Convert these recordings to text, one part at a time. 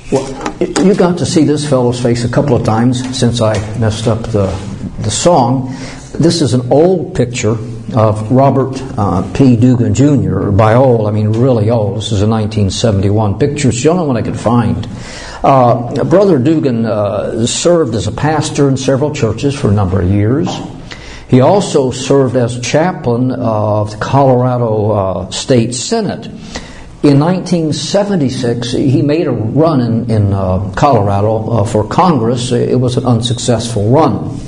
Well, you got to see this fellow's face a couple of times since I messed up the song. This is an old picture of Robert P. Dugan Jr. By old, I mean really old. This is a 1971 picture. It's the only one I could find. Brother Dugan served as a pastor in several churches for a number of years. He also served as chaplain of the Colorado State Senate. In 1976, he made a run in Colorado for Congress. It was an unsuccessful run.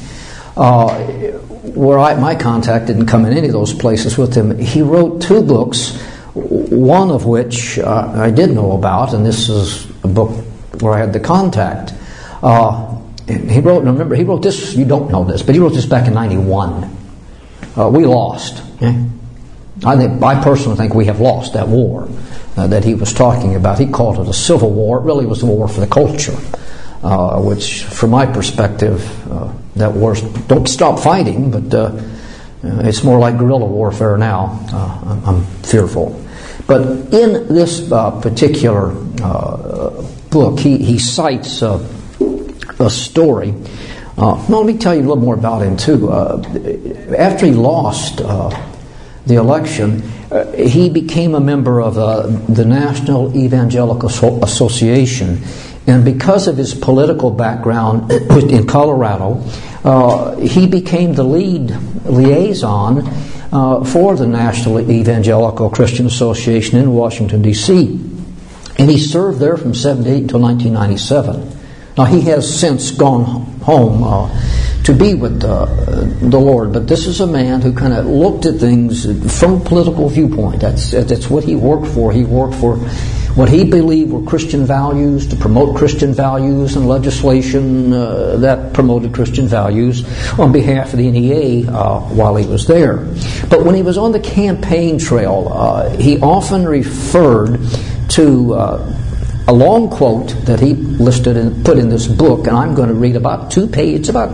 My contact didn't come in any of those places with him. He wrote 2 books, one of which I did know about, and this is a book where I had the contact. He wrote this, you don't know this, but he wrote this back in 91. We lost. I personally think we have lost that war that he was talking about. He called it a civil war. It really was a war for the culture, which, from my perspective, that war, don't stop fighting, but it's more like guerrilla warfare now. I'm fearful. But in this particular book, he cites a story. Let me tell you a little more about him, too. After he lost the election, he became a member of the National Evangelical Association. And because of his political background in Colorado, he became the lead liaison for the National Evangelical Christian Association in Washington, D.C. And he served there from 1978 until 1997. Now, he has since gone home to be with the Lord, but this is a man who kind of looked at things from a political viewpoint. That's what he worked for. He worked for what he believed were Christian values, to promote Christian values and legislation that promoted Christian values on behalf of the NEA while he was there. But when he was on the campaign trail, he often referred to a long quote that he listed and put in this book, and I'm going to read about 2 pages of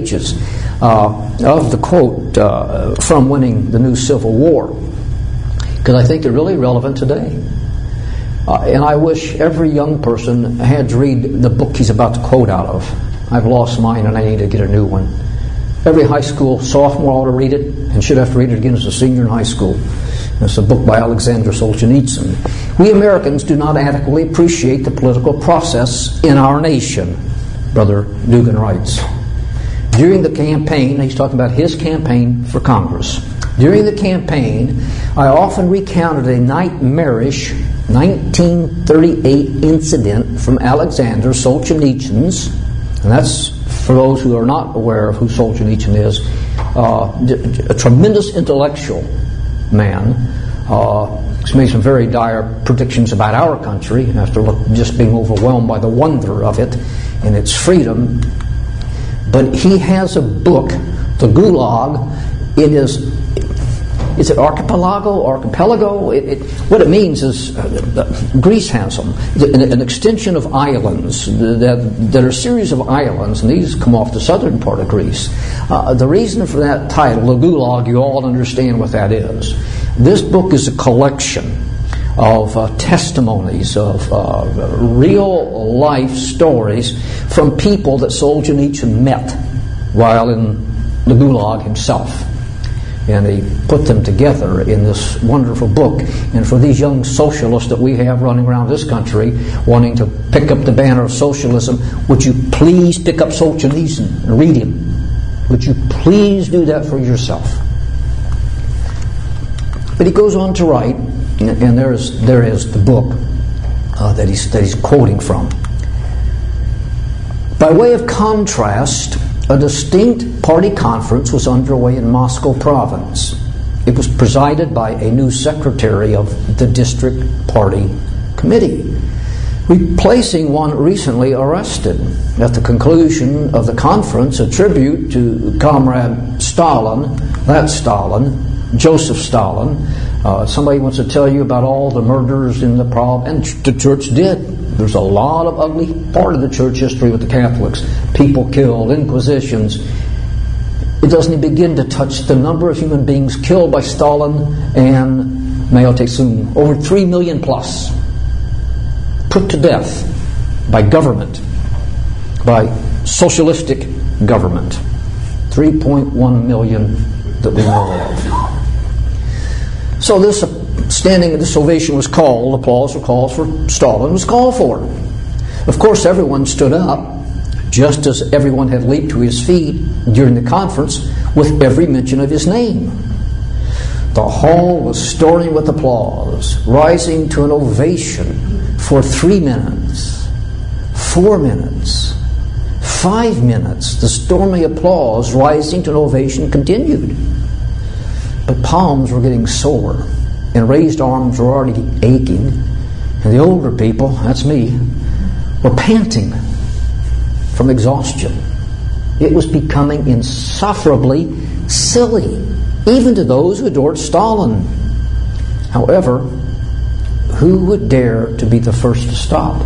the quote from Winning the New Civil War, because I think they're really relevant today. And I wish every young person had to read the book he's about to quote out of. I've lost mine and I need to get a new one. Every high school sophomore ought to read it and should have to read it again as a senior in high school. It's a book by Alexander Solzhenitsyn. We Americans do not adequately appreciate the political process in our nation, Brother Dugan writes. During the campaign, he's talking about his campaign for Congress. During the campaign, I often recounted a nightmarish 1938 incident from Alexander Solzhenitsyn's, and that's, for those who are not aware of who Solzhenitsyn is, a tremendous intellectual man. He's made some very dire predictions about our country after just being overwhelmed by the wonder of it and its freedom. But he has a book, The Gulag. It is it archipelago? What it means is Greece has them, an extension of islands that are a series of islands, and these come off the southern part of Greece. The reason for that title, the Gulag, you all understand what that is. This book is a collection of testimonies of real life stories from people that Solzhenitsyn met while in the Gulag himself. And he put them together in this wonderful book. And for these young socialists that we have running around this country wanting to pick up the banner of socialism, would you please pick up Solzhenitsyn and read him? Would you please do that for yourself? But he goes on to write, and there is the book that he's quoting from. By way of contrast, a distinct party conference was underway in Moscow province. It was presided by a new secretary of the district party committee, replacing one recently arrested. At the conclusion of the conference, a tribute to Comrade Stalin, that's Stalin, Joseph Stalin. Somebody wants to tell you about all the murders in the province, and the church did. There's a lot of ugly part of the church history with the Catholics. People killed, inquisitions. It doesn't even begin to touch the number of human beings killed by Stalin and Mao Tse-tung. Over 3 million plus. Put to death by government, by socialistic government. 3.1 million that we know of. So this this ovation was called, applause or calls for Stalin was called for. Of course, everyone stood up, just as everyone had leaped to his feet during the conference with every mention of his name. The hall was storming with applause, rising to an ovation for 3 minutes, 4 minutes, 5 minutes. The stormy applause rising to an ovation continued. But palms were getting sore, and raised arms were already aching, and the older people, that's me, were panting from exhaustion. It was becoming insufferably silly, even to those who adored Stalin. However, who would dare to be the first to stop?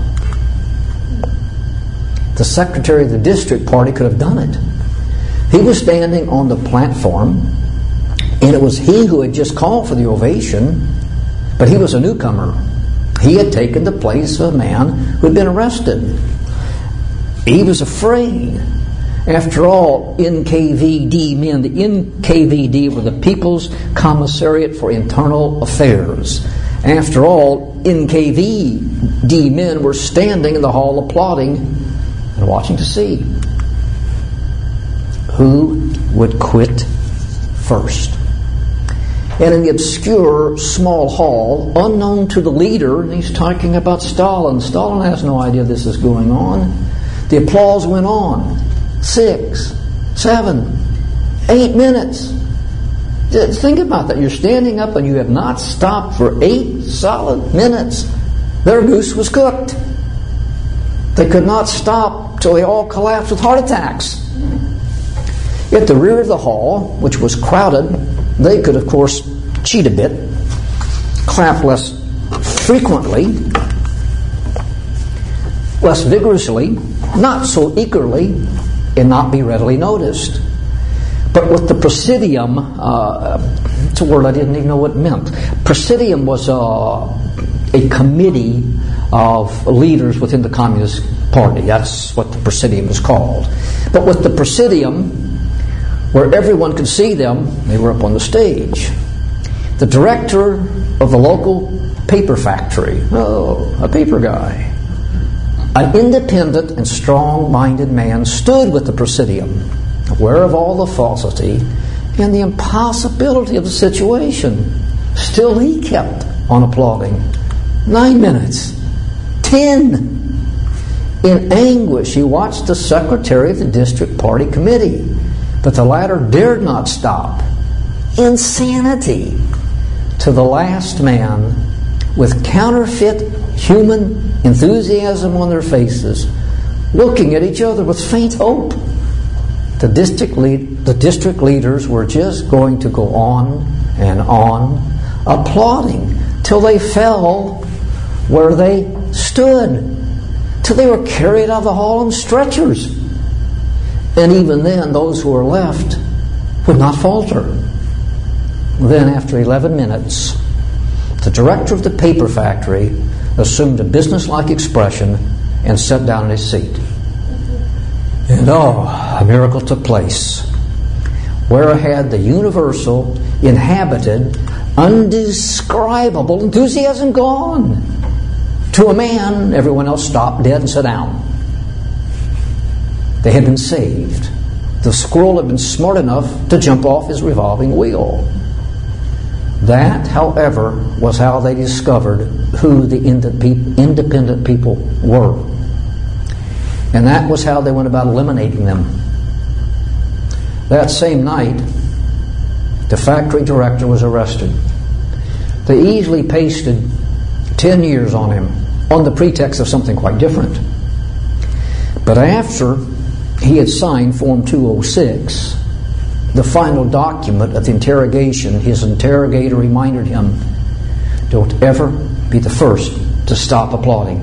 The secretary of the district party could have done it. He was standing on the platform, and it was he who had just called for the ovation, but he was a newcomer. He had taken the place of a man who had been arrested. He was afraid. After all, NKVD men, the NKVD were the People's Commissariat for Internal Affairs. After all, NKVD men were standing in the hall applauding and watching to see who would quit first. And in the obscure small hall, unknown to the leader, and he's talking about Stalin. Stalin has no idea this is going on. The applause went on. 6, 7, 8 minutes. Think about that. You're standing up and you have not stopped for 8 solid minutes. Their goose was cooked. They could not stop till they all collapsed with heart attacks. At the rear of the hall, which was crowded, they could, of course, cheat a bit, clap less frequently, less vigorously, not so eagerly, and not be readily noticed. But with the Presidium, it's a word I didn't even know what it meant. Presidium was a committee of leaders within the Communist Party. That's what the Presidium was called. But with the Presidium, where everyone could see them, they were up on the stage. The director of the local paper factory, a paper guy, an independent and strong-minded man, stood with the Presidium, aware of all the falsity and the impossibility of the situation. Still he kept on applauding. 9 minutes. 10. In anguish, he watched the secretary of the district party committee, but the latter dared not stop. Insanity. To the last man, with counterfeit human enthusiasm on their faces, looking at each other with faint hope. The district leaders were just going to go on and on, applauding till they fell where they stood, till they were carried out of the hall on stretchers. And even then, those who were left would not falter. Then, after 11 minutes, the director of the paper factory assumed a businesslike expression and sat down in his seat. And a miracle took place. Where had the universal, inhabited, undescribable enthusiasm gone? To a man, everyone else stopped dead and sat down. They had been saved. The squirrel had been smart enough to jump off his revolving wheel. That, however, was how they discovered who the independent people were. And that was how they went about eliminating them. That same night, the factory director was arrested. They easily pasted 10 years on him on the pretext of something quite different. But after he had signed Form 206, the final document of the interrogation, his interrogator reminded him, don't ever be the first to stop applauding.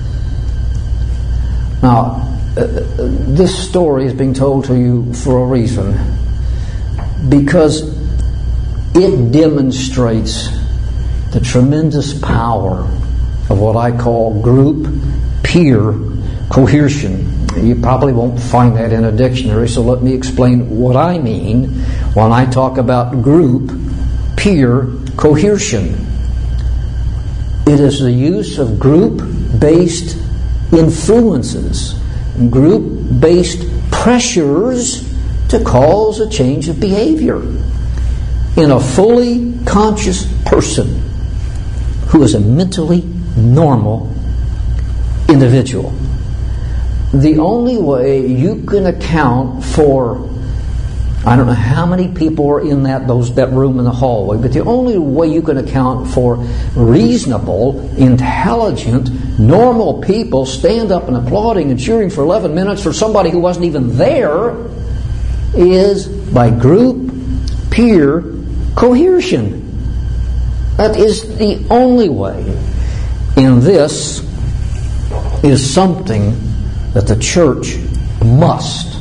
Now, this story is being told to you for a reason, because it demonstrates the tremendous power of what I call group, peer, cohesion. You probably won't find that in a dictionary, so let me explain what I mean when I talk about group peer cohesion. It is the use of group-based influences, group-based pressures to cause a change of behavior in a fully conscious person who is a mentally normal individual. The only way you can account for, I don't know how many people are in that room in the hallway, but the only way you can account for reasonable, intelligent, normal people stand up and applauding and cheering for 11 minutes for somebody who wasn't even there is by group peer cohesion. That is the only way. And this is something that the church must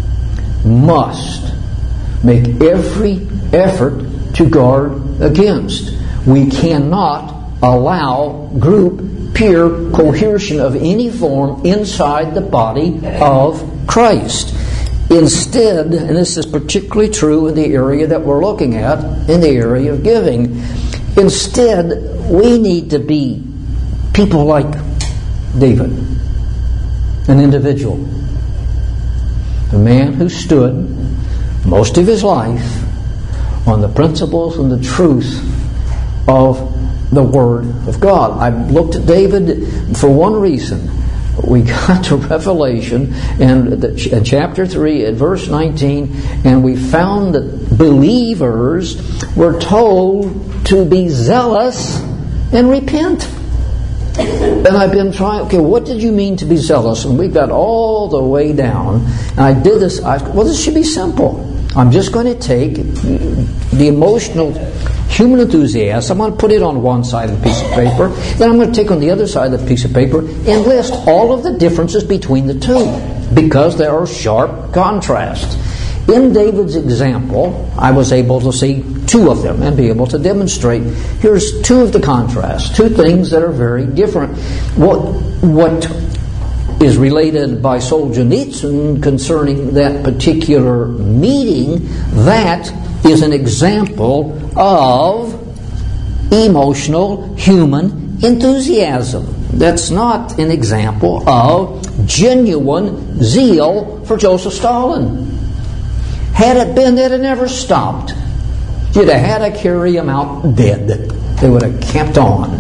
make every effort to guard against. We cannot allow group peer cohesion of any form inside the body of Christ. Instead, and this is particularly true in the area that we're looking at, in the area of giving, instead we need to be people like David, an individual, a man who stood most of his life on the principles and the truth of the Word of God. I looked at David for one reason. We got to Revelation and chapter 3 at verse 19, and we found that believers were told to be zealous and repent. And I've been trying, okay, what did you mean to be zealous? And we got all the way down. And I did this, this should be simple. I'm just going to take the emotional human enthusiasm, I'm going to put it on one side of the piece of paper, then I'm going to take on the other side of the piece of paper and list all of the differences between the two, because there are sharp contrasts. In David's example, I was able to see two of them and be able to demonstrate. Here's two of the contrasts, two things that are very different. What is related by Solzhenitsyn concerning that particular meeting, that is an example of emotional human enthusiasm. That's not an example of genuine zeal for Joseph Stalin. Had it been that it never stopped, you'd have had to carry him out dead. They would have kept on.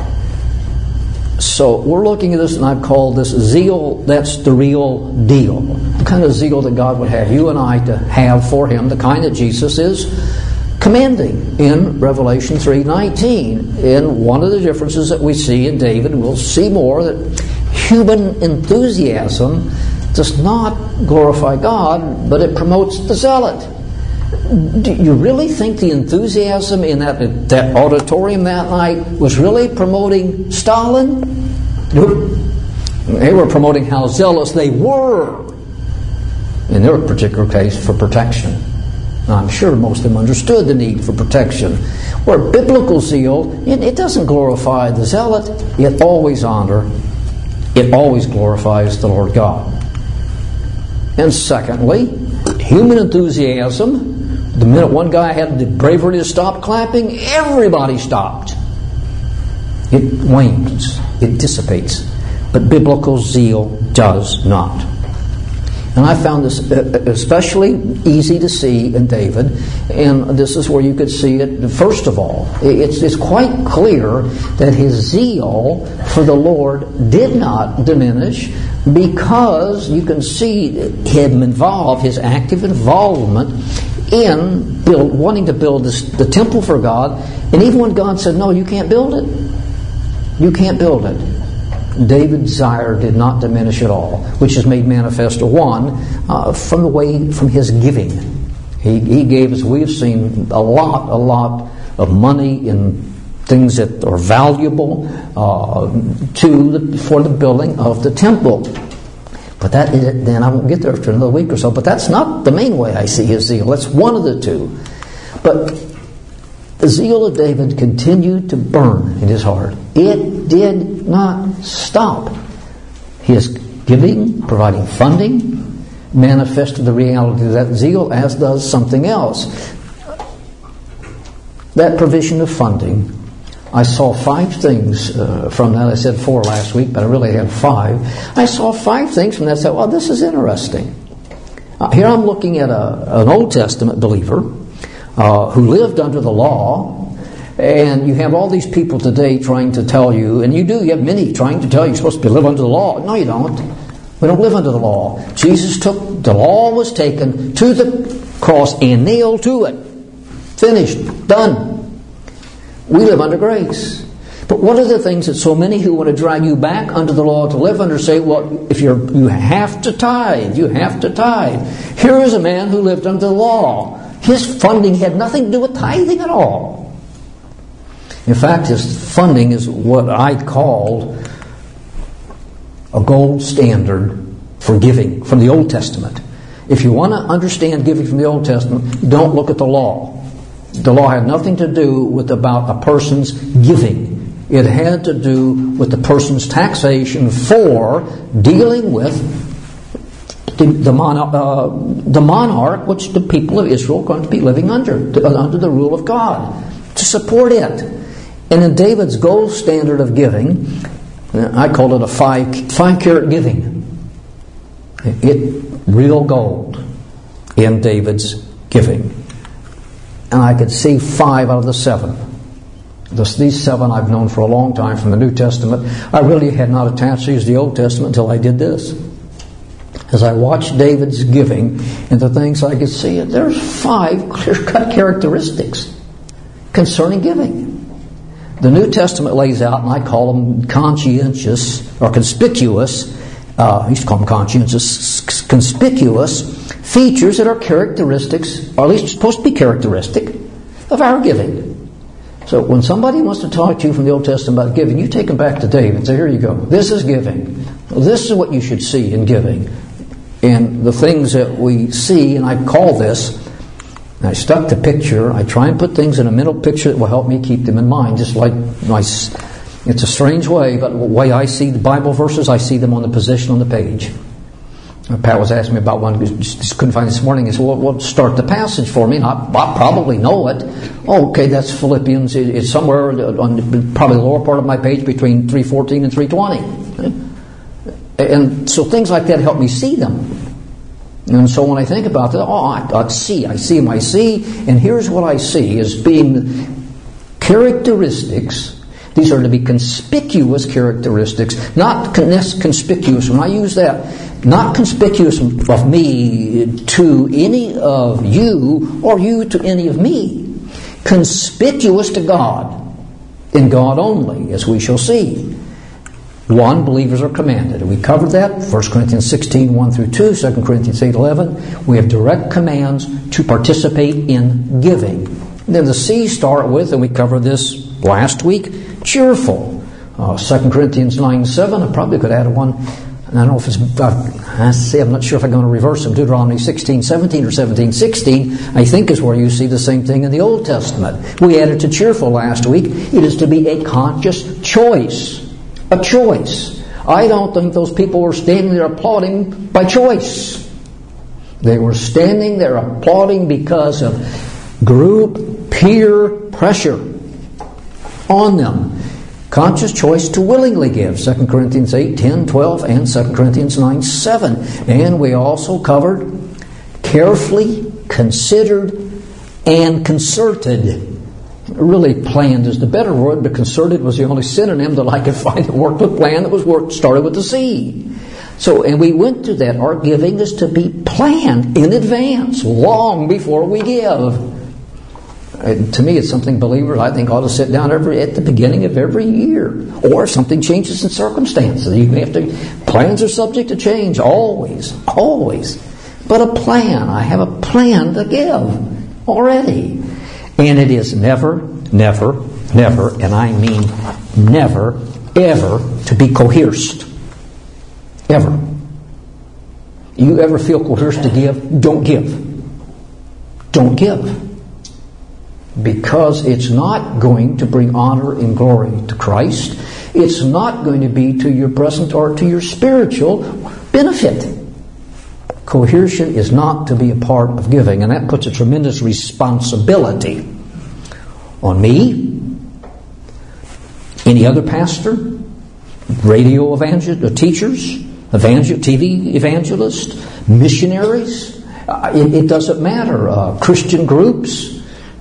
So we're looking at this, and I've called this zeal that's the real deal. The kind of zeal that God would have you and I to have for Him, the kind that Jesus is commanding in Revelation 3:19. And one of the differences that we see in David, and we'll see more, that human enthusiasm does not glorify God, but it promotes the zealot. Do you really think the enthusiasm in that auditorium that night was really promoting Stalin? Nope. They were promoting how zealous they were in their particular case for protection. Now, I'm sure most of them understood the need for protection. Where biblical zeal, it doesn't glorify the zealot, it always glorifies the Lord God. And secondly, human enthusiasm, the minute one guy had the bravery to stop clapping, everybody stopped. It wanes, it dissipates. But biblical zeal does not. And I found this especially easy to see in David, and this is where you could see it. First of all, it's quite clear that his zeal for the Lord did not diminish, because you can see him involved, his active involvement in wanting to build the temple for God. And even when God said, no, you can't build it. You can't build it. David's desire did not diminish at all, which is made manifest from his giving. He gave, as we've seen, a lot of money in things that are valuable for the building of the temple. But that is, then I won't get there for another week or so, but that's not the main way I see his zeal. That's one of the two. But the zeal of David continued to burn in his heart. It did not stop. His giving, providing funding, manifested the reality of that zeal, as does something else. That provision of funding, I saw 5 things from that. I said 4 last week, but I really had 5. I saw 5 things from that. I said, well, this is interesting. Here I'm looking at an Old Testament believer who lived under the law, and you have all these people today trying to tell you, and you have many trying to tell you you're supposed to live under the law. No, you don't. We don't live under the law. The law was taken to the cross and nailed to it. Finished. Done. We live under grace. But what are the things that so many who want to drag you back under the law to live under say, well, if you have to tithe, you have to tithe. Here is a man who lived under the law. His funding had nothing to do with tithing at all. In fact, his funding is what I called a gold standard for giving from the Old Testament. If you want to understand giving from the Old Testament, don't look at the law. The law had nothing to do about a person's giving. It had to do with the person's taxation for dealing with the monarch which the people of Israel are going to be living under the rule of God, to support it. And in David's gold standard of giving, I call it a 5-carat giving. Real gold in David's giving. And I could see 5 out of the 7. These 7 I've known for a long time from the New Testament. I really had not attached these to the Old Testament until I did this. As I watched David's giving and the things I could see, there's 5 clear-cut characteristics concerning giving. The New Testament lays out, and I call them conscientious or conspicuous. I used to call them conscientious, conspicuous features that are characteristics, or at least supposed to be characteristic, of our giving. So when somebody wants to talk to you from the Old Testament about giving, you take them back to David and say, here you go. This is giving. This is what you should see in giving. And the things that we see, and I call this, and I stuck the picture. I try and put things in a mental picture that will help me keep them in mind. Just like it's a strange way, but the way I see the Bible verses, I see them on the position on the page. Pat was asking me about one, just couldn't find it this morning. He said, well, start the passage for me. And I probably know it. Oh, okay, that's Philippians. It's somewhere on probably the lower part of my page between 3:14 and 3:20. And so things like that help me see them. And so when I think about that, I see. And here's what I see as being characteristics. These are to be conspicuous characteristics, not conspicuous. When I use that, not conspicuous of me to any of you or you to any of me. Conspicuous to God, in God only, as we shall see. 1, believers are commanded. We covered that. 1 Corinthians 16, 1 through 2, 2 Corinthians 8, 11. We have direct commands to participate in giving. And then the C start with, and we covered this last week, cheerful. 2 Corinthians 9, 7. I probably could add one. And I don't know if it's, I'm not sure if I'm going to reverse them. Deuteronomy 16, 17 or 17, 16, I think is where you see the same thing in the Old Testament. We added to cheerful last week. It is to be a conscious choice. A choice. I don't think those people were standing there applauding by choice. They were standing there applauding because of group peer pressure on them. Conscious choice to willingly give. 2 Corinthians 8, 10, 12, and 2 Corinthians 9, 7. And we also covered carefully, considered, and concerted. Really, planned is the better word, but concerted was the only synonym that I could find that worked with plan that started with the C. So, and we went to that. Our giving is to be planned in advance, long before we give. And to me, it's something believers, I think, ought to sit down at the beginning of every year. Or if something changes in circumstances, you have to. Plans are subject to change, always. But a plan. I have a plan to give already. And it is never, and I mean never, ever, to be coerced. Ever. You ever feel coerced to give? Don't give. Don't give. Because it's not going to bring honor and glory to Christ. It's not going to be to your present or to your spiritual benefit. Coercion is not to be a part of giving, and that puts a tremendous responsibility on me, any other pastor, radio teachers, TV evangelists, missionaries. It doesn't matter. Christian groups,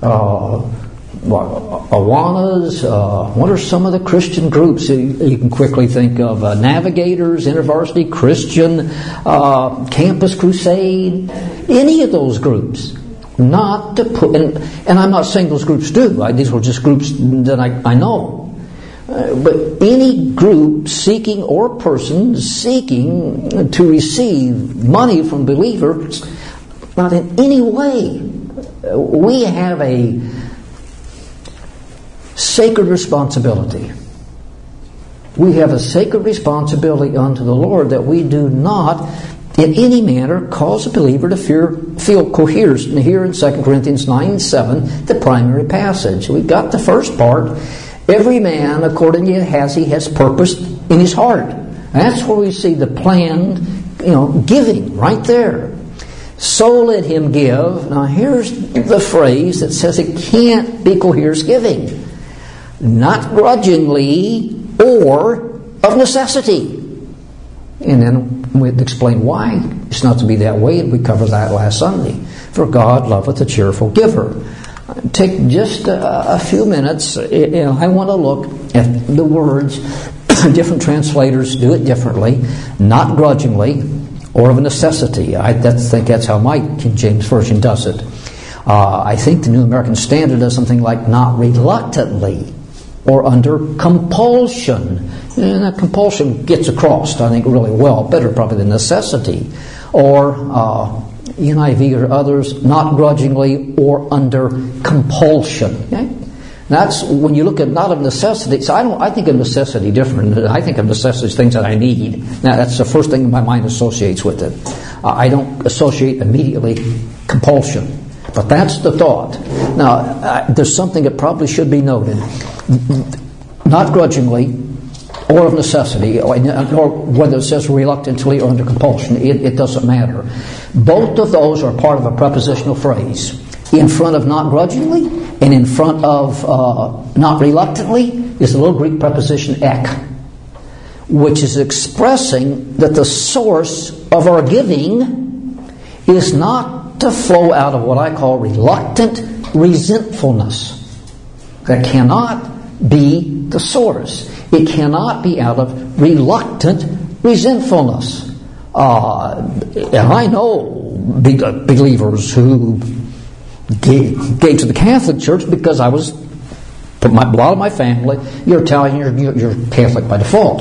Awanas. What are some of the Christian groups you can quickly think of? Navigators, InterVarsity Christian, Campus Crusade. Any of those groups. Not to put, and I'm not saying those groups do. These were just groups that I know. But any group seeking or person seeking to receive money from believers, not in any way. We have a sacred responsibility. We have a sacred responsibility unto the Lord that we do not in any manner cause a believer to feel coerced. And here in 2 Corinthians 9:7, the primary passage. We've got the first part. Every man, according to as he has purposed in his heart. And that's where we see the planned, giving right there. So let him give. Now here's the phrase that says it can't be coerced giving. Not grudgingly or of necessity. And then we'll explain why it's not to be that way, and we covered that last Sunday. For God loveth a cheerful giver. Take just a few minutes. I want to look at the words. Different translators do it differently. Not grudgingly or of a necessity. I think that's how my King James Version does it. I think the New American Standard does something like not reluctantly or under compulsion. And that compulsion gets across, I think, really well. Better probably than necessity. Or NIV or others, not grudgingly or under compulsion. Okay? That's when you look at not of necessity. So I think of necessity different. I think of necessity as things that I need. Now that's the first thing my mind associates with it. I don't associate immediately compulsion, but that's the thought. Now there's something that probably should be noted: not grudgingly or of necessity, or whether it says reluctantly or under compulsion, it doesn't matter. Both of those are part of a prepositional phrase. In front of not grudgingly and in front of not reluctantly is the little Greek preposition ek, which is expressing that the source of our giving is not to flow out of what I call reluctant resentfulness. That cannot be the source. It cannot be out of reluctant resentfulness. And I know believers who gave to the Catholic Church because a lot of my family, you're Italian, you're Catholic by default.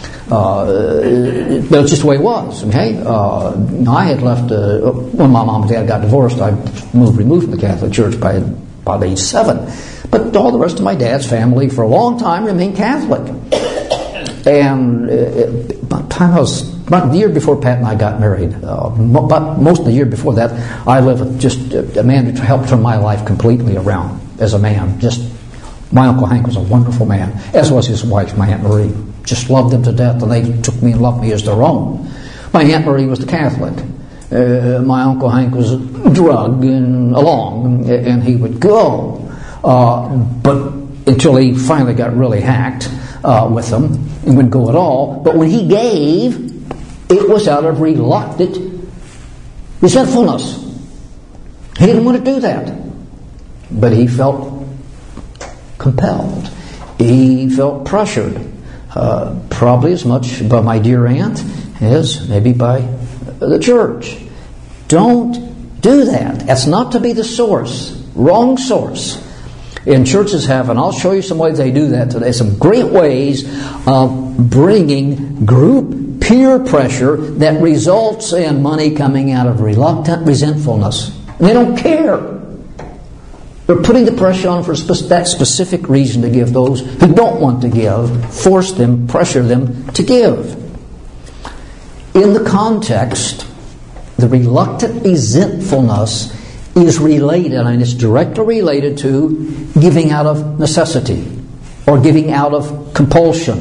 That's just the way it was. Okay, I had left when my mom and dad got divorced. I removed from the Catholic Church by about age 7. But all the rest of my dad's family for a long time remained Catholic. And about the year before Pat and I got married, but most of the year before that, I lived with just a man who helped turn my life completely around as a man. My Uncle Hank was a wonderful man, as was his wife, my Aunt Marie. Just loved them to death, and they took me and loved me as their own. My Aunt Marie was the Catholic. My Uncle Hank was drugged along, and he would go. But until he finally got really hacked with them, and wouldn't go at all. But when he gave, it was out of reluctant resentfulness. He didn't want to do that. But he felt compelled. He felt pressured. Probably as much by my dear aunt as maybe by the church. Don't do that. That's not to be the source. Wrong source. And churches have, and I'll show you some ways they do that today, some great ways of bringing group peer pressure that results in money coming out of reluctant resentfulness. And they don't care. They're putting the pressure on for that specific reason to give. Those who don't want to give, force them, pressure them to give. In the context, the reluctant resentfulness is related, and it's directly related to giving out of necessity or giving out of compulsion.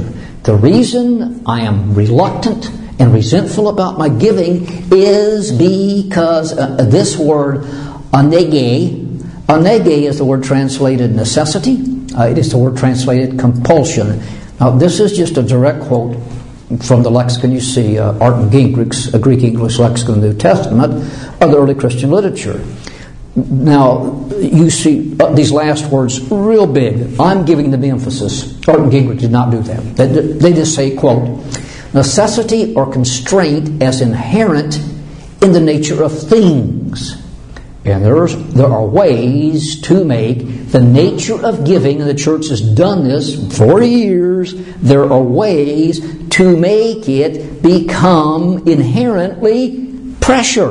The reason I am reluctant and resentful about my giving is because this word, anege is the word translated necessity. It is the word translated compulsion. Now, this is just a direct quote from the lexicon. You see, Arden Gingrich's Greek-English lexicon of the New Testament of the early Christian literature. Now, you see these last words real big. I'm giving them emphasis. Arden Gingrich did not do that. They just say, quote, necessity or constraint as inherent in the nature of things. And there are ways to make the nature of giving, and the church has done this for years. There are ways to make it become inherently pressure.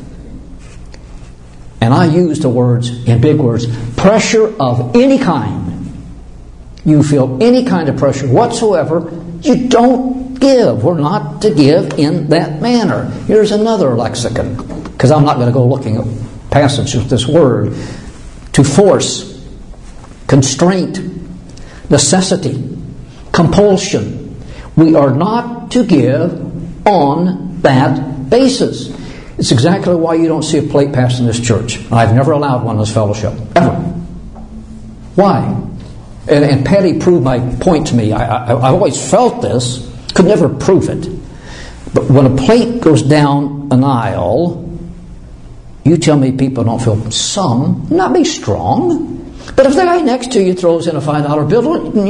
And I use the words, in big words, pressure of any kind. You feel any kind of pressure whatsoever, you don't give. We're not to give in that manner. Here's another lexicon, because I'm not going to go looking at passages with this word. To force, constraint, necessity, compulsion. We are not to give on that basis. It's exactly why you don't see a plate passed in this church. I've never allowed one in this fellowship, ever. Why? And Patty proved my point to me. I've always felt this, could never prove it. But when a plate goes down an aisle, you tell me people don't feel some, not be strong. But if the guy next to you throws in a $5 bill,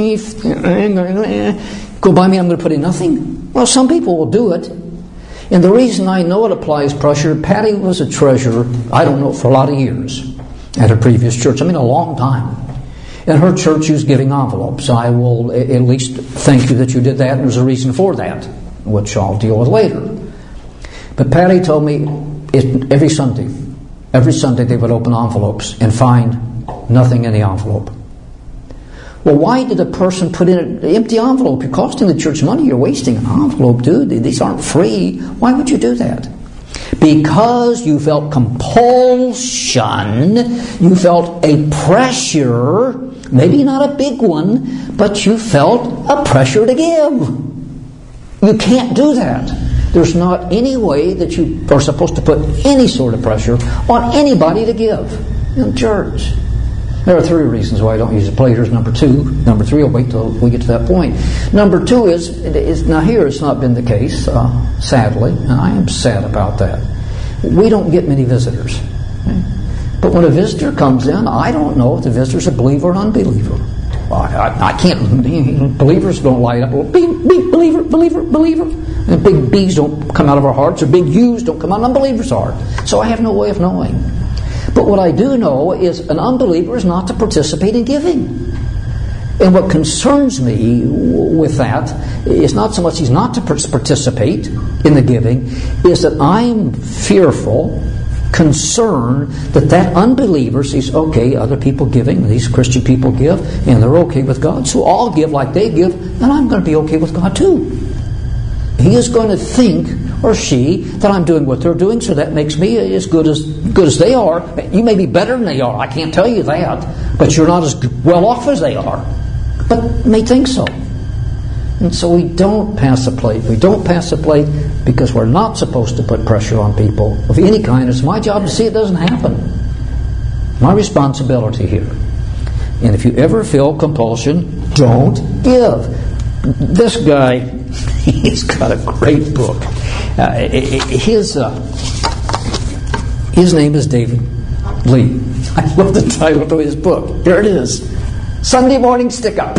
go by me, I'm going to put in nothing. Well, some people will do it. And the reason I know it applies pressure, Patty was a treasurer, I don't know, for a lot of years at her previous church. I mean, a long time. In her church, she was giving envelopes. I will at least thank you that you did that, and there's a reason for that, which I'll deal with later. But Patty told me every Sunday they would open envelopes and find nothing in the envelope. Well, why did a person put in an empty envelope? You're costing the church money. You're wasting an envelope, dude. These aren't free. Why would you do that? Because you felt compulsion. You felt a pressure, maybe not a big one, but you felt a pressure to give. You can't do that. There's not any way that you are supposed to put any sort of pressure on anybody to give in church. There are three reasons why I don't use the platers. Number three, I'll wait till we get to that point. Number two is now here it's not been the case, sadly, and I am sad about that. We don't get many visitors. Okay? But when a visitor comes in, I don't know if the visitor's a believer or an unbeliever. I can't, believers don't light up, believer. And big B's don't come out of our hearts, or big U's don't come out of an unbeliever's heart. So I have no way of knowing. But what I do know is an unbeliever is not to participate in giving. And what concerns me with that is not so much he's not to participate in the giving, is that I'm fearful, concerned that unbeliever sees, okay, other people giving, these Christian people give, and they're okay with God, so I'll give like they give, and I'm going to be okay with God too. He is going to think, or she, that I'm doing what they're doing, so that makes me as good as they are. You may be better than they are, I can't tell you that, but you're not as well off as they are. But may think so. And so we don't pass a plate. We don't pass a plate because we're not supposed to put pressure on people of any kind. It's my job to see it doesn't happen. My responsibility here. And if you ever feel compulsion, don't give. This guy, he's got a great book. His name is David Lee. I love the title to his book. There it is. Sunday Morning Stick-Up.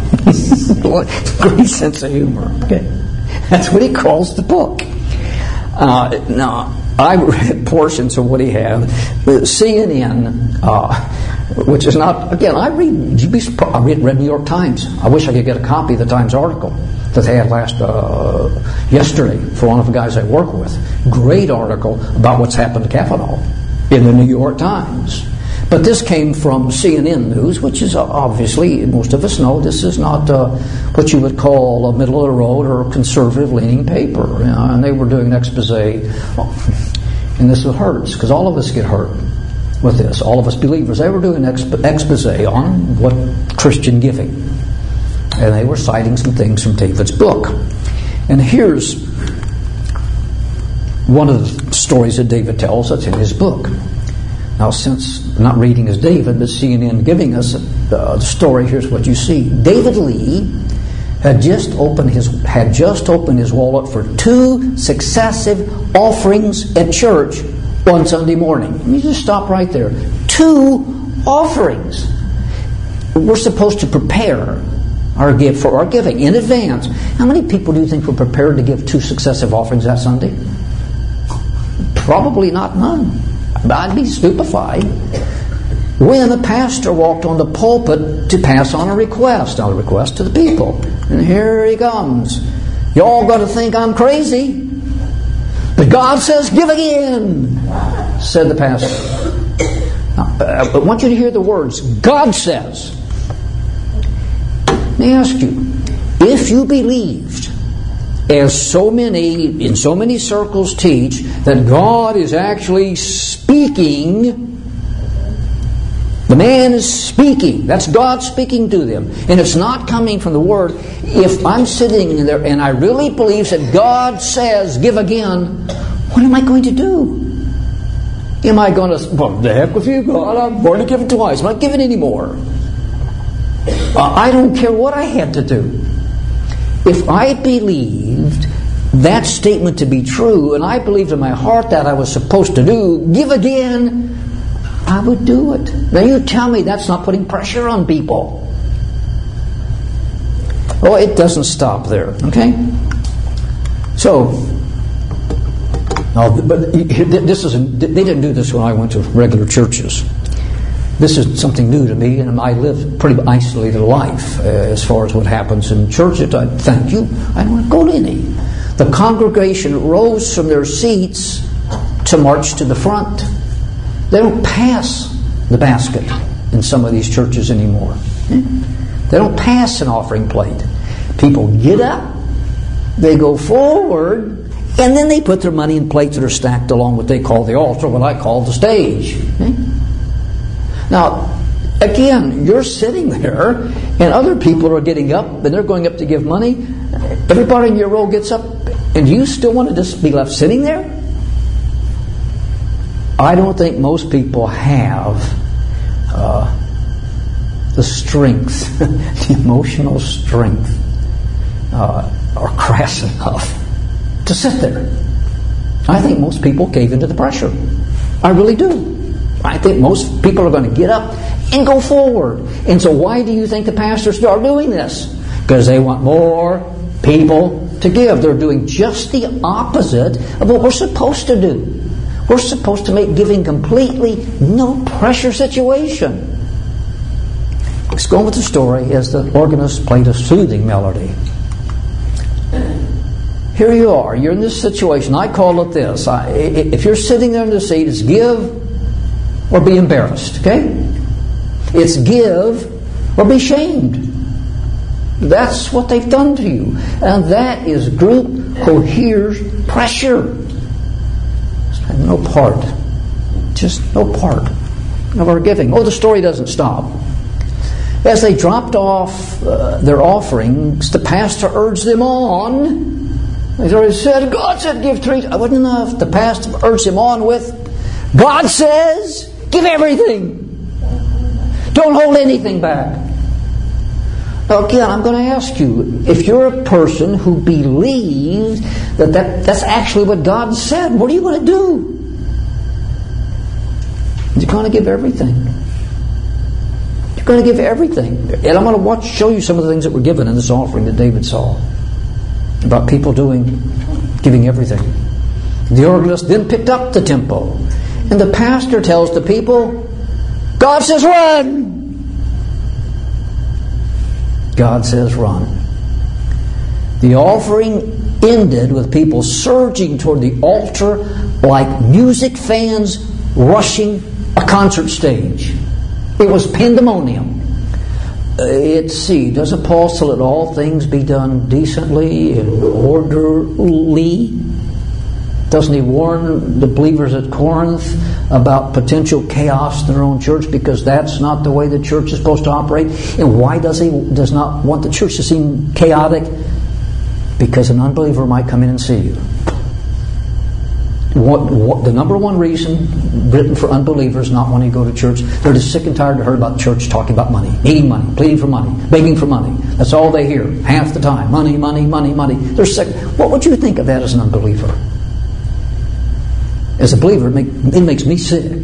Great sense of humor. Okay. That's what he calls the book. Now, I read portions of what he had. CNN, which is not, again, I read New York Times. I wish I could get a copy of the Times article that they had yesterday for one of the guys I work with. Great article about what's happened to Kavanaugh in the New York Times. But this came from CNN News, which is obviously, most of us know, this is not what you would call a middle-of-the-road or conservative-leaning paper. You know, and they were doing an expose. And this hurts, because all of us get hurt with this. All of us believers. They were doing an expose on what Christian giving. And they were citing some things from David's book. And here's one of the stories that David tells that's in his book. Now, since not reading as David, but CNN giving us the story, here's what you see. David Lee had just opened his wallet for 2 successive offerings at church one Sunday morning. Let me just stop right there. 2 offerings. We're supposed to prepare our gift for our giving in advance. How many people do you think were prepared to give 2 successive offerings that Sunday? Probably not none. I'd be stupefied when the pastor walked on the pulpit to pass on a request. Now, a request to the people. And here he comes. Y'all got to think I'm crazy. But God says, give again, said the pastor. Now, I want you to hear the words. God says. Let me ask you, if you believed, as in so many circles teach, that God is actually speaking, the man is speaking, that's God speaking to them, and it's not coming from the Word. If I'm sitting there and I really believe that God says, give again, what am I going to do? Am I going to, well, the heck with you, God, I'm going to give it twice, I'm not giving anymore. I don't care what I had to do. If I believed that statement to be true, and I believed in my heart that I was supposed to do, give again, I would do it. Now you tell me that's not putting pressure on people. Well, it doesn't stop there, okay? So, but they didn't do this when I went to regular churches. This is something new to me, and I live a pretty isolated life as far as what happens in churches. Thank you. I don't want to go to any. The congregation rose from their seats to march to the front. They don't pass the basket in some of these churches anymore. They don't pass an offering plate. People get up, they go forward, and then they put their money in plates that are stacked along what they call the altar, what I call the stage. Now, again, you're sitting there, and other people are getting up, and they're going up to give money. Everybody in your row gets up, and you still want to just be left sitting there? I don't think most people have the strength, the emotional strength, or crass enough to sit there. I think most people cave into the pressure. I really do. I think most people are going to get up and go forward. And so why do you think the pastors are doing this? Because they want more people to give. They're doing just the opposite of what we're supposed to do. We're supposed to make giving completely no pressure situation. Let's go on with the story as the organist played a soothing melody. Here you are. You're in this situation. I call it this. If you're sitting there in the seat, it's give or be embarrassed, okay? It's give or be shamed. That's what they've done to you. And that is group coerced pressure. No part. Just no part of our giving. Oh, the story doesn't stop. As they dropped off their offerings, the pastor urged them on. He's already said, God said give 3. It wasn't enough. The pastor urged him on with, God says, give everything. Don't hold anything back. Now again, I'm going to ask you, if you're a person who believes that's actually what God said, what are you going to do? You're going to give everything. You're going to give everything. And I'm going to show you some of the things that were given in this offering that David saw. About people giving everything. The organist then picked up the tempo. And the pastor tells the people, God says run! God says run. The offering ended with people surging toward the altar like music fans rushing a concert stage. It was pandemonium. Let's see, doesn't Paul say let all things be done decently and orderly? Doesn't he warn the believers at Corinth about potential chaos in their own church, because that's not the way the church is supposed to operate? And why does he not want the church to seem chaotic? Because an unbeliever might come in and see you. The number one reason written for unbelievers not wanting to go to church, they're just sick and tired to hear about the church talking about money, needing money, pleading for money, begging for money. That's all they hear half the time. Money, money, money, money. They're sick. What would you think of that as an unbeliever? As a believer, it makes me sick.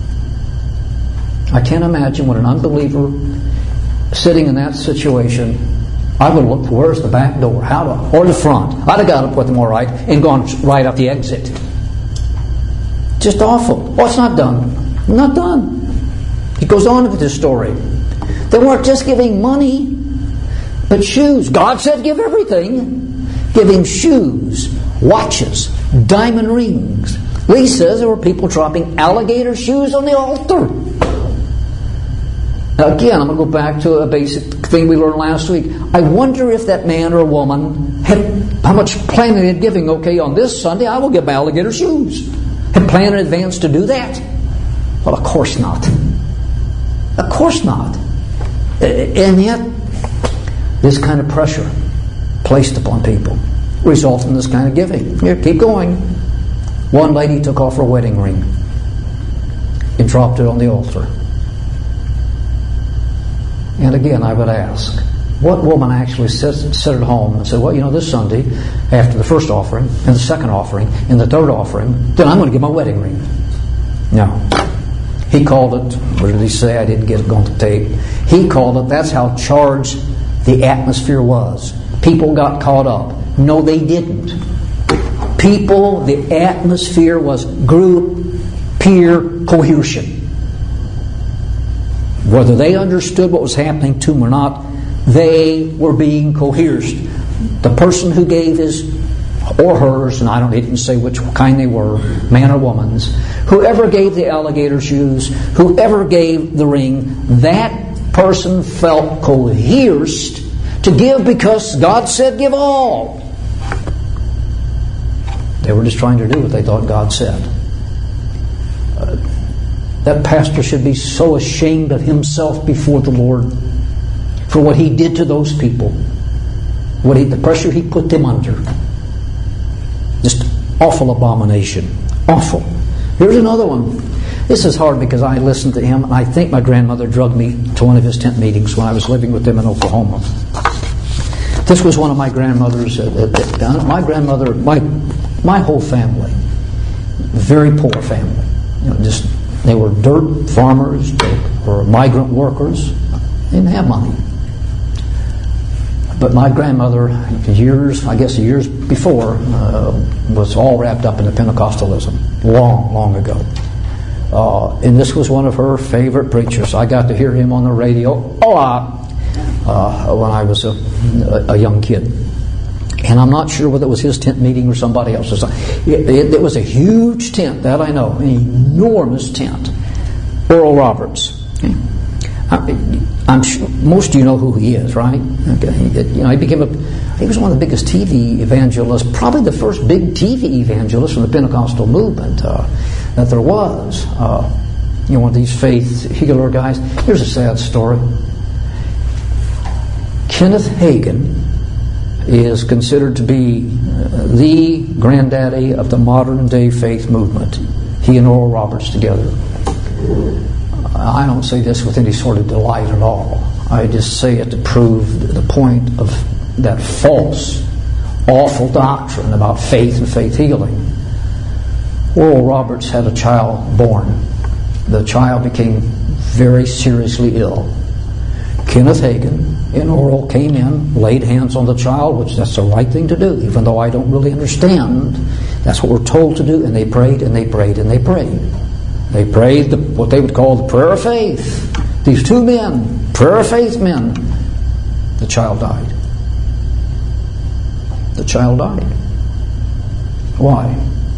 I can't imagine what an unbeliever sitting in that situation, I would look, where's the back door? Or the front? I'd have got up with them all right and gone right out the exit. Just awful. Well, it's not done. Not done. He goes on with this story. They weren't just giving money, but shoes. God said give everything. Giving shoes, watches, diamond rings. Lee says there were people dropping alligator shoes on the altar. Now again, I'm going to go back to a basic thing we learned last week. I wonder if that man or woman had how much planning they had giving. Okay, on this Sunday I will give my alligator shoes. Had planned in advance to do that? Well, of course not. Of course not. And yet, this kind of pressure placed upon people results in this kind of giving. Here, keep going. One lady took off her wedding ring and dropped it on the altar. And again, I would ask, what woman actually sat at home and said, well, this Sunday, after the first offering, and the second offering, and the third offering, then I'm going to give my wedding ring? No. He called it, what did he say? I didn't get it on the tape. He called it, that's how charged the atmosphere was. People got caught up. No, they didn't. The atmosphere was group, peer cohesion. Whether they understood what was happening to them or not, they were being coerced. The person who gave his or hers, and I didn't say which kind they were, man or woman's, whoever gave the alligator shoes, whoever gave the ring, that person felt coerced to give because God said give all. They were just trying to do what they thought God said. That pastor should be so ashamed of himself before the Lord for what he did to those people, the pressure he put them under. Just awful abomination. Awful. Here's another one. This is hard because I listened to him, and I think my grandmother drugged me to one of his tent meetings when I was living with them in Oklahoma. This was one of my grandmothers. My grandmother, my whole family, very poor family. They were dirt farmers. They were migrant workers. They didn't have money. But my grandmother, years before, was all wrapped up into Pentecostalism, long ago. And this was one of her favorite preachers. I got to hear him on the radio a lot when I was a young kid. And I'm not sure whether it was his tent meeting or somebody else's. It was a huge tent, that I know, an enormous tent. Oral Roberts. Okay. I'm sure most of you know who he is, right? Okay. He was one of the biggest TV evangelists, probably the first big TV evangelist from the Pentecostal movement that there was. One of these faith healer guys. Here's a sad story. Kenneth Hagin is considered to be the granddaddy of the modern day faith movement. He and Oral Roberts together. I don't say this with any sort of delight at all. I just say it to prove the point of that false, awful doctrine about faith and faith healing. Oral Roberts had a child born. The child became very seriously ill. Kenneth Hagin and Oral came in, laid hands on the child, which that's the right thing to do, even though I don't really understand. That's what we're told to do, and they prayed and they prayed and they prayed. They prayed what they would call the prayer of faith. These two men, prayer of faith men. The child died. The child died. Why?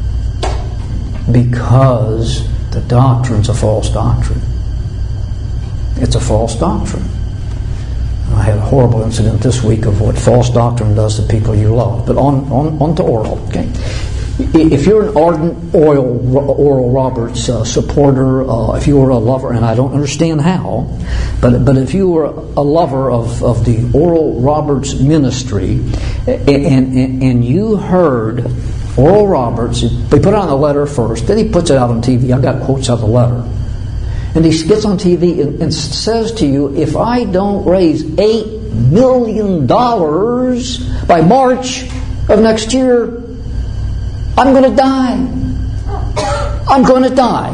Because the doctrine's a false doctrine. It's a false doctrine. I had a horrible incident this week of what false doctrine does to people you love. But on to Oral. Okay. If you're an ardent Oral Roberts supporter, if you were a lover, and I don't understand how, but if you were a lover of the Oral Roberts ministry, and you heard Oral Roberts, they put it on the letter first, then he puts it out on TV. I've got quotes out of the letter. And he gets on TV and says to you, if I don't raise $8 million by March of next year, I'm going to die. I'm going to die.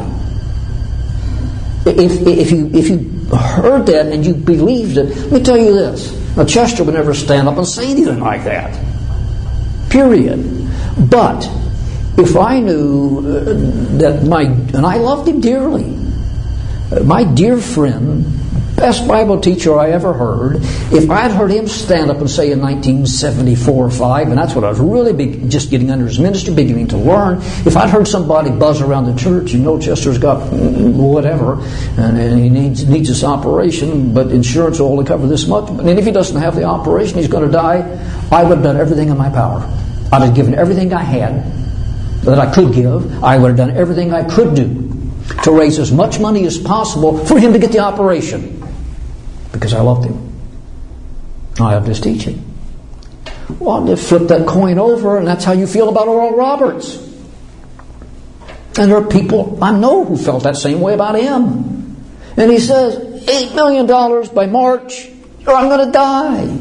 If you heard that and you believed it, let me tell you this. Now, Chester would never stand up and say anything like that. Period. But if I knew that and I loved him dearly, my dear friend, best Bible teacher I ever heard, if I'd heard him stand up and say in 1974 or 5, and that's what I was really just getting under his ministry, beginning to learn, if I'd heard somebody buzz around the church, Chester's got whatever, and he needs this operation, but insurance will only cover this much, and if he doesn't have the operation, he's going to die, I would have done everything in my power. I'd have given everything I had that I could give. I would have done everything I could do to raise as much money as possible for him to get the operation, because I loved him. I loved his teaching. Well, they flip that coin over, and that's how you feel about Oral Roberts. And there are people I know who felt that same way about him. And he says, $8 million by March, or I'm going to die.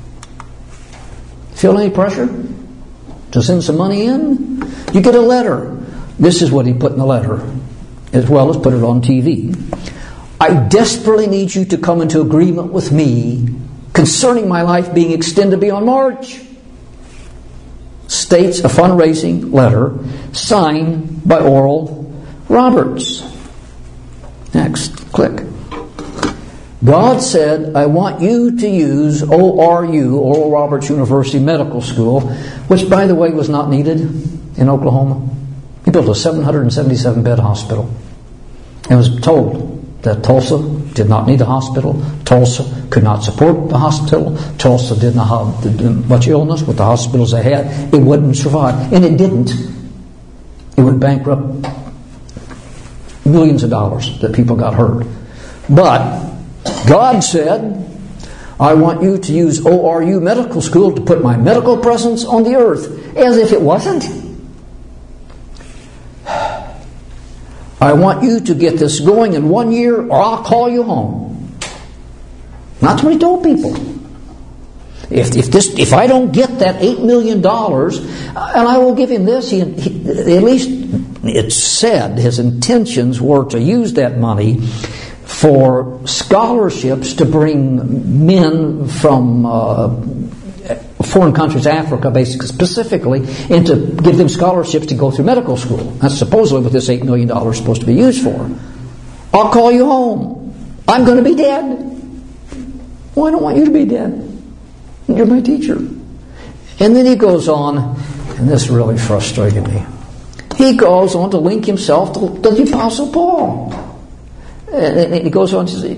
Feel any pressure to send some money in? You get a letter. This is what he put in the letter, as well as put it on TV. I desperately need you to come into agreement with me concerning my life being extended beyond March. States a fundraising letter signed by Oral Roberts. Next, click. God said, I want you to use ORU, Oral Roberts University Medical School, which, by the way, was not needed in Oklahoma. He built a 777-bed hospital and was told that Tulsa did not need a hospital. Tulsa could not support the hospital. Tulsa did not have much illness with the hospitals they had. It wouldn't survive. And it didn't. It would bankrupt millions of dollars that people got hurt. But God said, I want you to use ORU Medical School to put my medical presence on the earth. As if it wasn't. I want you to get this going in 1 year, or I'll call you home. Not what he told people. If I don't get that $8 million, and I will give him this, he at least it's said his intentions were to use that money for scholarships to bring men from foreign countries, Africa, basically, specifically, and to give them scholarships to go through medical school. That's supposedly what this $8 million is supposed to be used for. I'll call you home. I'm going to be dead. Well, I don't want you to be dead. You're my teacher. And then he goes on, and this really frustrated me. He goes on to link himself to the Apostle Paul. And he goes on to say,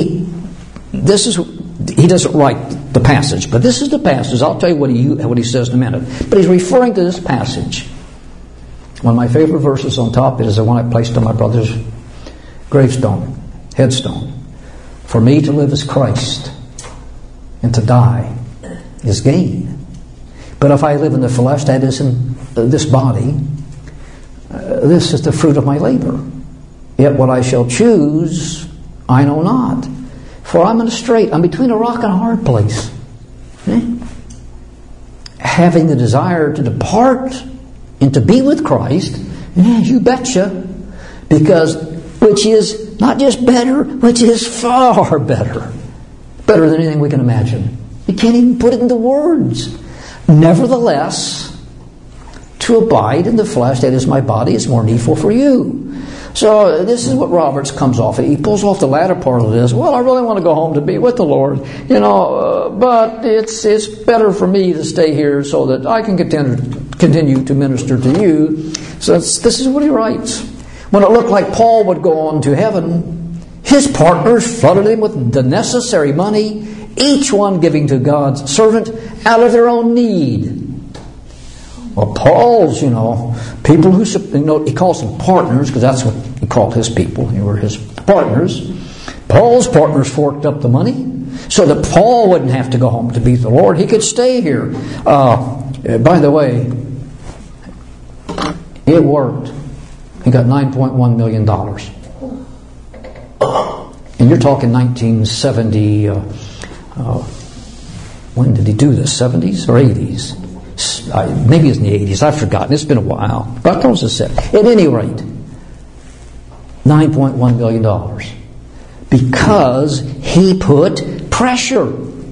he doesn't write the passage, but this is the passage. I'll tell you what he says in a minute. But he's referring to this passage. One of my favorite verses on top is the one I placed on my brother's gravestone, headstone. For me to live is Christ, and to die is gain. But if I live in the flesh, that is in this body, this is the fruit of my labor. Yet what I shall choose, I know not. For I'm I'm between a rock and a hard place. Having the desire to depart and to be with Christ, you betcha, because which is not just better, which is far better. Better than anything we can imagine. You can't even put it into words. Nevertheless, to abide in the flesh, that is my body, is more needful for you. So this is what Roberts comes off. He pulls off the latter part of this. Well, I really want to go home to be with the Lord, but it's better for me to stay here so that I can continue to minister to you. So this is what he writes. When it looked like Paul would go on to heaven, his partners flooded him with the necessary money, each one giving to God's servant out of their own need. Well, Paul's, people who, he calls them partners, because that's what he called his people. They were his partners. Paul's partners forked up the money so that Paul wouldn't have to go home to be the Lord. He could stay here. By the way, it worked. He got $9.1 million. And you're talking 1970, when did he do this? 70s or 80s? Maybe it's in the 80s. I've forgotten. It's been a while. But those are said. At any rate, $9.1 million. Because he put pressure.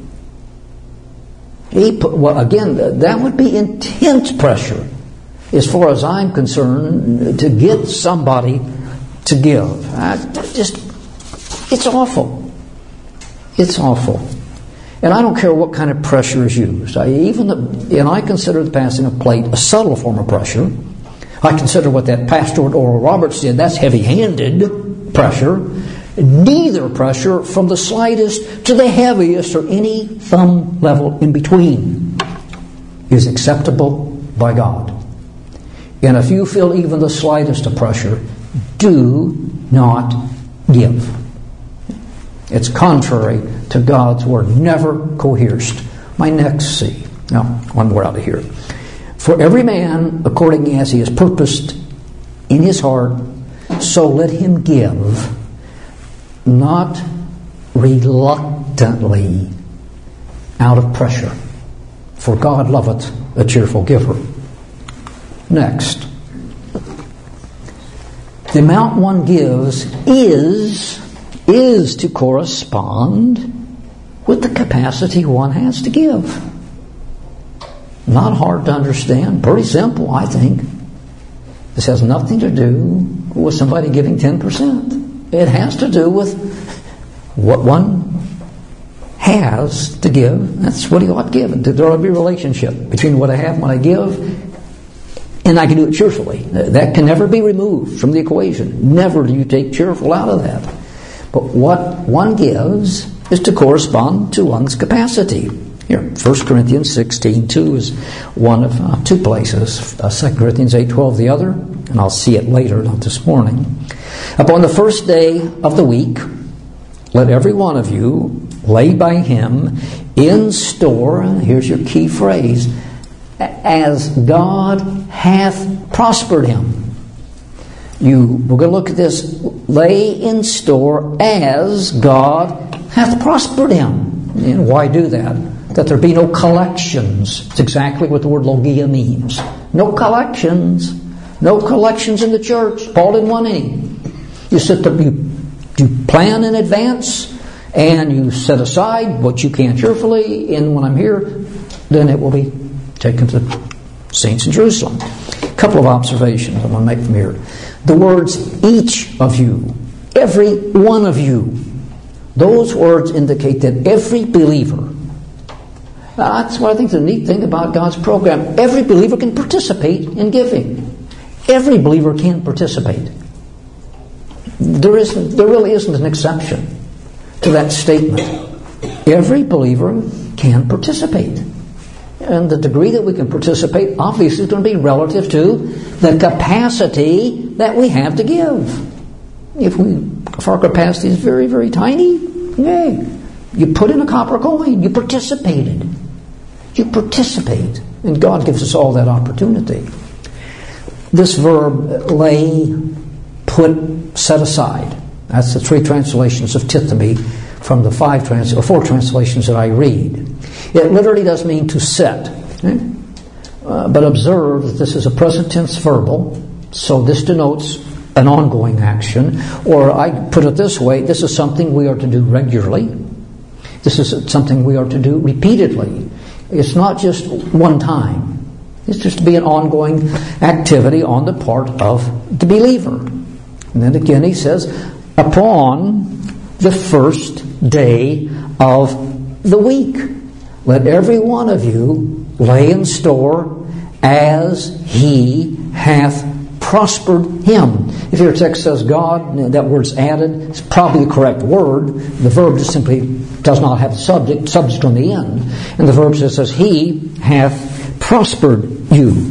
Again, that would be intense pressure, as far as I'm concerned, to get somebody to give. It's awful. It's awful. And I don't care what kind of pressure is used. I consider the passing of plate a subtle form of pressure. I consider what that pastor at Oral Roberts did, that's heavy-handed pressure. Neither pressure from the slightest to the heaviest or any thumb level in between is acceptable by God. And if you feel even the slightest of pressure, do not give. It's contrary to God's word. Never coerced. My next C. Now, one more out of here. For every man, according as he is purposed in his heart, so let him give, not reluctantly, out of pressure. For God loveth a cheerful giver. Next. The amount one gives is to correspond with the capacity one has to give. Not hard to understand. Pretty simple, I think. This has nothing to do with somebody giving 10%. It has to do with what one has to give. That's what he ought to give. There ought to be a relationship between what I have and what I give, and I can do it cheerfully. That can never be removed from the equation. Never do you take cheerful out of that. But what one gives is to correspond to one's capacity. Here, 1 Corinthians 16:2 is one of two places. 2 Corinthians 8:12 the other, and I'll see it later, not this morning. Upon the first day of the week, let every one of you lay by him in store, here's your key phrase, as God hath prospered him. We're going to look at this. Lay in store as God hath prospered him. And why do that? That there be no collections. It's exactly what the word logia means. No collections. No collections in the church. Paul didn't want any. You plan in advance, and you set aside what you can cheerfully, and when I'm here, then it will be taken to the saints in Jerusalem. A couple of observations I want to make from here. The words, each of you, every one of you, those words indicate that every believer, that's what I think is the neat thing about God's program. Every believer can participate in giving. Every believer can participate. There really isn't an exception to that statement. Every believer can participate. And the degree that we can participate obviously is going to be relative to the capacity that we have to give. If our capacity is very, very tiny, yay. You put in a copper coin. You participated. You participate. And God gives us all that opportunity. This verb, lay, put, set aside. That's the three translations of tithemi from the four translations that I read. It literally does mean to set. But observe that this is a present tense verbal, so this denotes an ongoing action. Or I put it this way, this is something we are to do regularly. This is something we are to do repeatedly. It's not just one time. It's just to be an ongoing activity on the part of the believer. And then again he says, upon the first day of the week, let every one of you lay in store as he hath prospered him. If your text says God, that word's added, it's probably the correct word. The verb just simply does not have a subject on the end. And the verb says he hath prospered you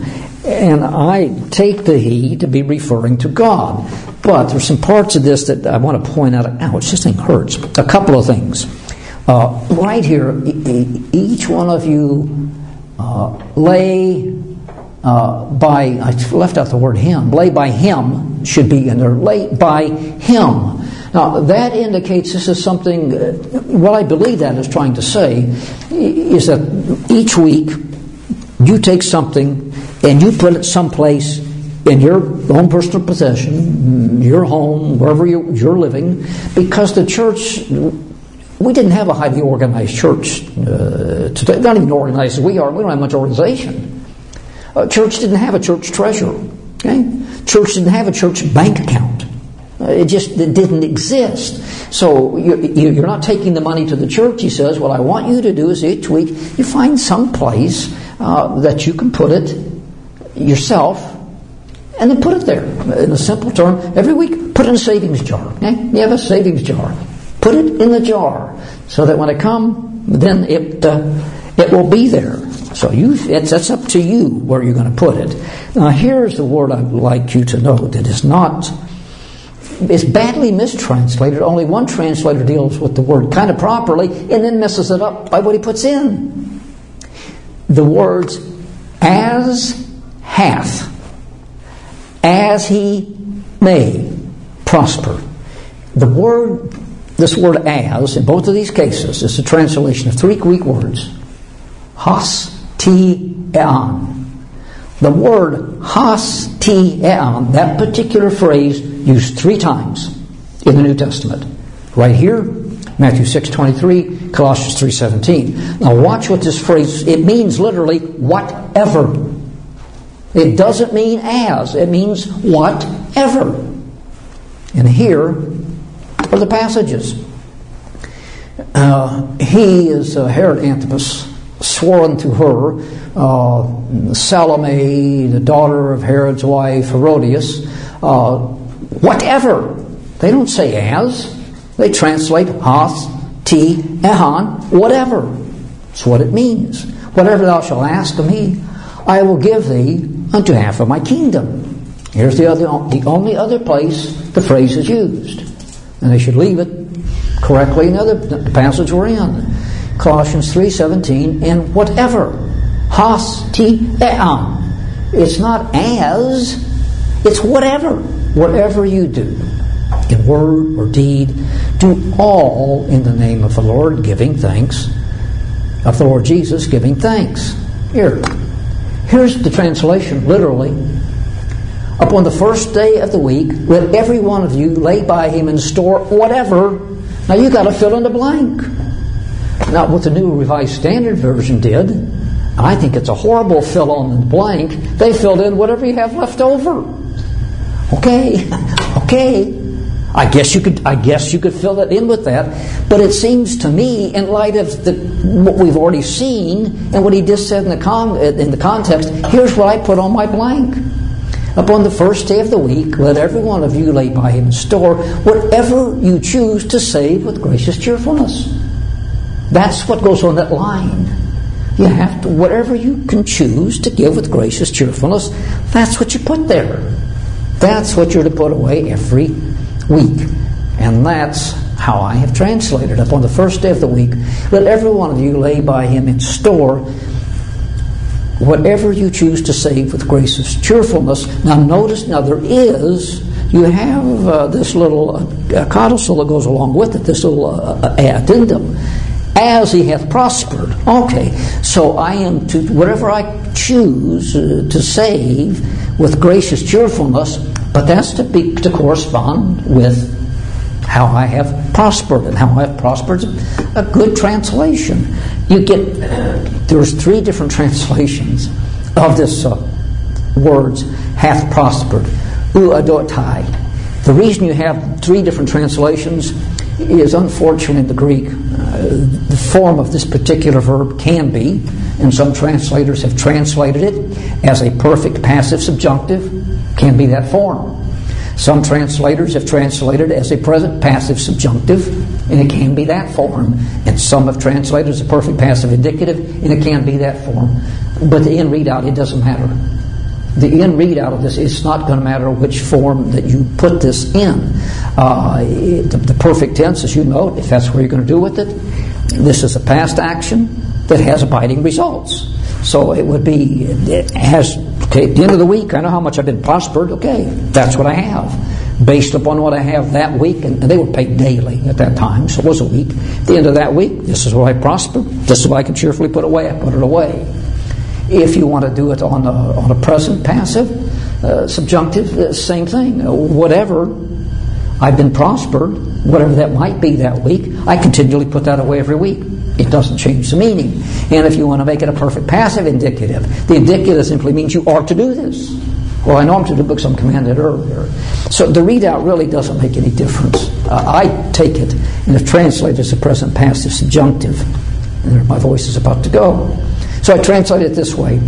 And I take the he to be referring to God. But there's some parts of this that I want to point out. Ouch, this thing hurts. A couple of things. Right here, each one of you lay by, I left out the word him, lay by him should be in there, lay by him. Now, that indicates this is something, what I believe that is trying to say is that each week you take something and you put it someplace in your own personal possession, your home, wherever you're living, because the church, we didn't have a highly organized church today, not even organized as we are. We don't have much organization. Church didn't have a church treasurer. Okay? Church didn't have a church bank account. It didn't exist. So you're not taking the money to the church. He says, what I want you to do is each week you find some place that you can put it yourself, and then put it there. In a simple term, every week put it in a savings jar. Okay? You have a savings jar. Put it in the jar so that when it comes, then it will be there. So that's up to you where you're going to put it. Now here's the word I'd like you to note that is not. It's badly mistranslated. Only one translator deals with the word kind of properly and then messes it up by what he puts in. The words as hath, as he may prosper. This word as, in both of these cases, is a translation of three Greek words. Has, ti, ean. The word has, ti, ean, that particular phrase, used 3 times in the New Testament. Right here, Matthew 6:23, Colossians 3:17. Now watch what this phrase, it means literally whatever. It doesn't mean as, it means whatever. And here are the passages. He is Herod Antipas, swore unto her, Salome, the daughter of Herod's wife, Herodias, whatever. They don't say as. They translate has, ti, ehan, whatever. That's what it means. Whatever thou shalt ask of me, I will give thee unto half of my kingdom. Here's the only other place the phrase is used. And they should leave it correctly in the passage we're in. Colossians 3:17, and whatever. Has, ti, ean. It's not as, it's whatever. Whatever you do, in word or deed, do all in the name of the Lord, giving thanks. Of the Lord Jesus, giving thanks. Here's the translation, literally. Upon the first day of the week, let every one of you lay by him in store whatever. Now you got to fill in the blank. Now what the New Revised Standard Version did, I think it's a horrible fill in the blank. They filled in whatever you have left over. Okay. I guess you could fill that in with that, but it seems to me, in light of what we've already seen and what he just said in the context, here's what I put on my blank. Upon the first day of the week, let every one of you lay by him in store whatever you choose to save with gracious cheerfulness. That's what goes on that line. You have to, whatever you can choose to give with gracious cheerfulness, that's what you put there. That's what you're to put away every week. And that's how I have translated. Upon the first day of the week, let every one of you lay by him in store whatever you choose to save with gracious cheerfulness. Now notice, you have this little codicil that goes along with it, this little addendum. As he hath prospered. Okay, so I am to, whatever I choose to save with gracious cheerfulness, but that's to correspond with how I have prospered. And how I have prospered is a good translation. There's 3 different translations of this words, hath prospered. Uadotai. The reason you have 3 different translations is unfortunate in the Greek. The form of this particular verb can be, and some translators have translated it as a perfect passive subjunctive, can be that form. Some translators have translated it as a present passive subjunctive, and it can be that form. And some have translated it as a perfect passive indicative, and it can be that form. But in readout, it doesn't matter. the end readout of this, it's not going to matter which form that you put this in. The perfect tense, as you note, if that's what you're going to do with it, this is a past action that has abiding results. So it would be, it has, okay, at the end of the week, I know how much I've been prospered. Okay, that's what I have. Based upon what I have that week, and they were paid daily at that time, so it was a week. At the end of that week, this is what I prospered. This is what I can cheerfully put away. I put it away. If you want to do it on a present, passive, subjunctive, same thing. Whatever I've been prospered, whatever that might be that week, I continually put that away every week. It doesn't change the meaning. And if you want to make it a perfect passive indicative, the indicative simply means you are to do this. Well, I know I'm to do because I'm commanded earlier. So the readout really doesn't make any difference. I take it and have translated as a present passive subjunctive. And there my voice is about to go. So I translate it this way.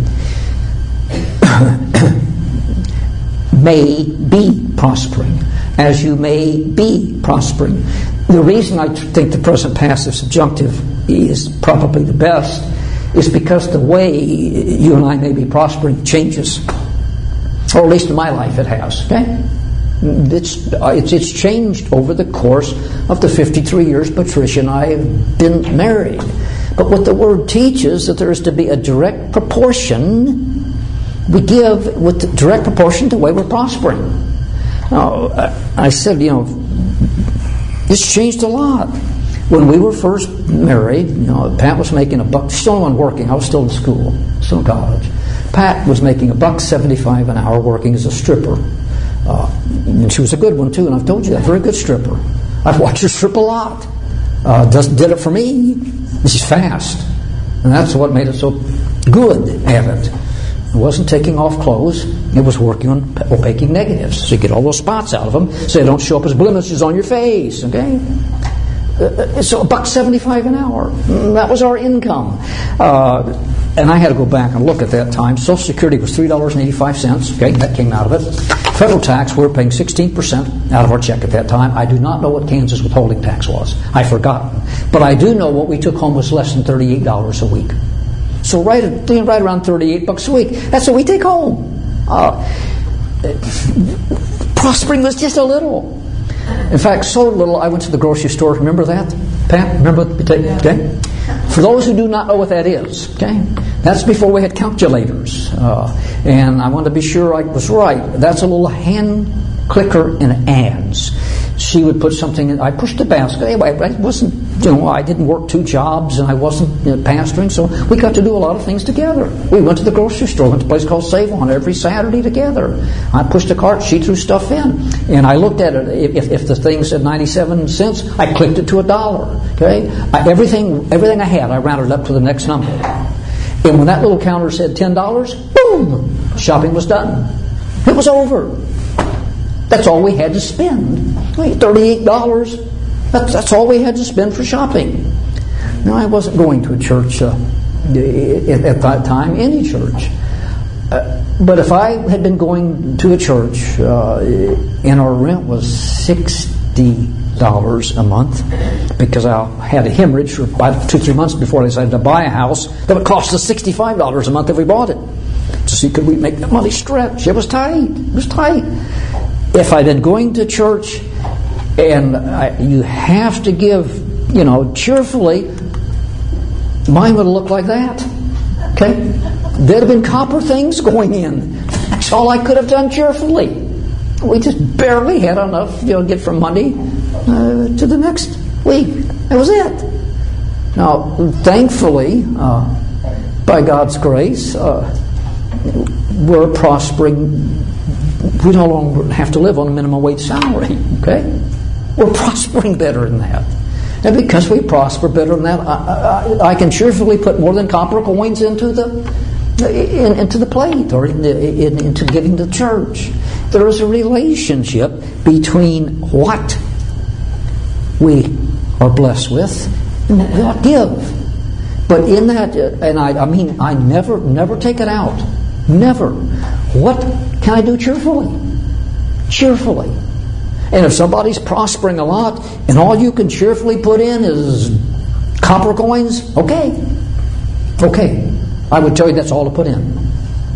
May be prospering. As you may be prospering. The reason I think the present passive subjunctive is probably the best is because the way you and I may be prospering changes. Or at least in my life it has. Okay? It's changed over the course of the 53 years Patricia and I have been married. But what the Word teaches, that there is to be a direct proportion we give with the direct proportion to the way we're prospering. Now, I said, this changed a lot. When we were first married, Pat was making $1. Still one working. I was still in school, still in college. Pat was making $1.75 an hour working as a stripper. And she was a good one too, and I've told you that, very good stripper. I've watched her strip a lot. Did it for me. She's fast. And that's what made it so good at it. It wasn't taking off clothes. It was working on opaquing negatives. So you get all those spots out of them so they don't show up as blemishes on your face. Okay? So $1.75 an hour. That was our income. And I had to go back and look at that time. Social Security was $3.85. Okay, that came out of it. Federal tax, we were paying 16% out of our check at that time. I do not know what Kansas withholding tax was. I've forgotten. But I do know what we took home was less than $38 a week. So right around $38 a week. That's what we take home. Prospering was just a little. In fact, so little, I went to the grocery store. Remember that, Pat? Remember? Okay. For those who do not know what that is, okay, that's before we had calculators. And I wanted to be sure I was right. That's a little hand clicker in ads. She would put something in. I pushed the basket. Anyway, I wasn't, I didn't work 2 jobs and I wasn't pastoring, so we got to do a lot of things together. We went to the grocery store, went to a place called Save On every Saturday together. I pushed a cart, she threw stuff in. And I looked at it. If the thing said 97 cents, I clicked it to $1. Okay? Everything I had, I rounded up to the next number. And when that little counter said $10, boom! Shopping was done. It was over. That's all we had to spend. $38. That's all we had to spend for shopping. Now, I wasn't going to a church at that time, any church. But if I had been going to a church and our rent was $60 a month, because I had a hemorrhage for about 2-3 months before I decided to buy a house that would cost us $65 a month if we bought it, to see could we make that money stretch. It was tight. It was tight. If I'd been going to church and you have to give, cheerfully, mine would have looked like that. Okay? There'd have been copper things going in. That's all I could have done cheerfully. We just barely had enough, get from Monday to the next week. That was it. Now, thankfully, by God's grace, we're prospering. We no longer have to live on a minimum wage salary. Okay? We're prospering better than that. And because we prosper better than that, I can cheerfully put more than copper coins into the plate or into giving to church. There is a relationship between what we are blessed with and what we ought to give. But in that, and I never take it out. Never. What can I do cheerfully? Cheerfully. And if somebody's prospering a lot and all you can cheerfully put in is copper coins, okay. I would tell you that's all to put in.